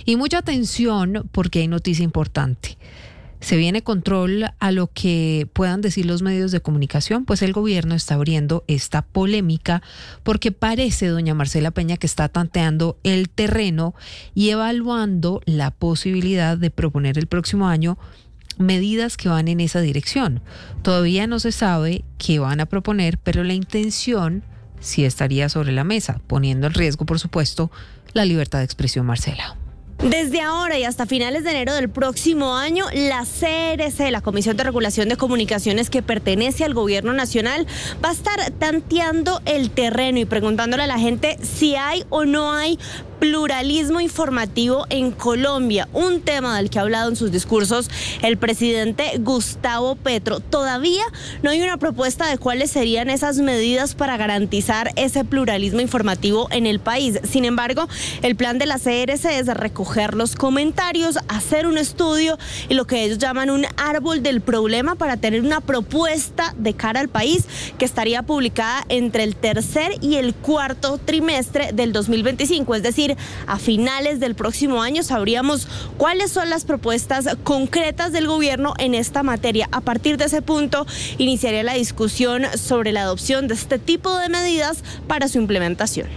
Y mucha atención porque hay noticia importante. Se viene control a lo que puedan decir los medios de comunicación, pues el gobierno está abriendo esta polémica porque parece, doña Marcela Peña, que está tanteando el terreno y evaluando la posibilidad de proponer el próximo año medidas que van en esa dirección. Todavía no se sabe qué van a proponer, pero la intención sí estaría sobre la mesa, poniendo en riesgo, por supuesto, la libertad de expresión, Marcela. Desde ahora y hasta finales de enero del próximo año, la CRC, la Comisión de Regulación de Comunicaciones que pertenece al Gobierno Nacional, va a estar tanteando el terreno y preguntándole a la gente si hay o no hay pluralismo informativo en Colombia, un tema del que ha hablado en sus discursos el presidente Gustavo Petro. Todavía no hay una propuesta de cuáles serían esas medidas para garantizar ese pluralismo informativo en el país. Sin embargo, el plan de la CRC es recoger los comentarios, hacer un estudio y lo que ellos llaman un árbol del problema para tener una propuesta de cara al país que estaría publicada entre el tercer y el cuarto trimestre del 2025, es decir, a finales del próximo año sabríamos cuáles son las propuestas concretas del gobierno en esta materia. A partir de ese punto iniciaría la discusión sobre la adopción de este tipo de medidas para su implementación.